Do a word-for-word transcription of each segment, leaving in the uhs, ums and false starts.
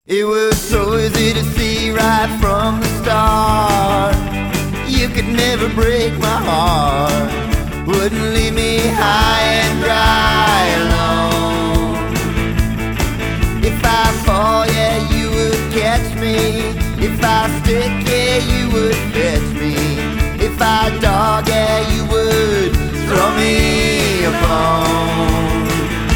It was so easy to see right from the start. You could never break my heart. Wouldn't leave me high and dry alone. If I fall, yeah, you would catch me. If I stick, yeah, you would fetch me. If I dog, yeah, you would throw me a bone.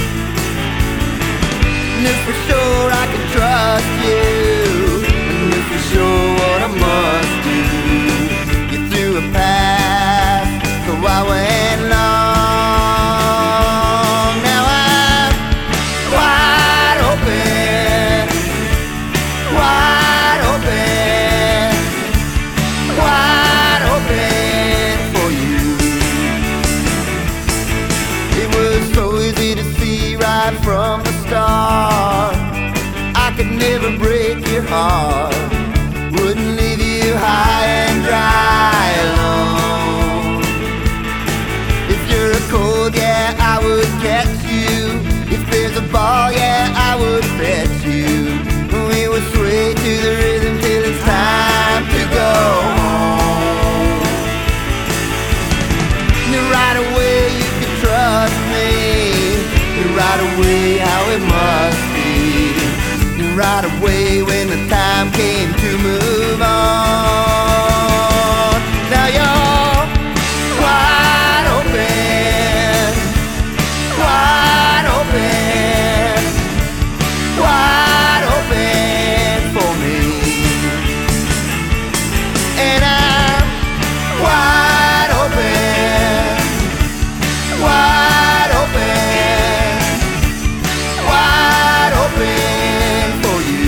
Knew for sure I could trust you. Knew for sure what I must do. You threw a pass, so I went long. Now I'm wide open, wide open, wide open for you. It was so easy to see right from the start. I could never break your heart. Wouldn't leave you high and dry alone. If you're a cold, yeah, I would catch you. If there's a ball, yeah, I would fetch you. We would sway to the rhythm till it's time to go home. And right away you could trust me. And right away how it must be. And right away when the time came to move on. Now you're wide open, wide open, wide open for me. And I'm wide open, wide open, wide open for you.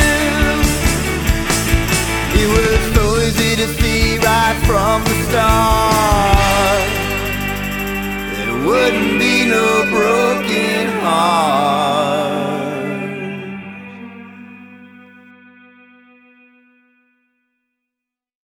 From the start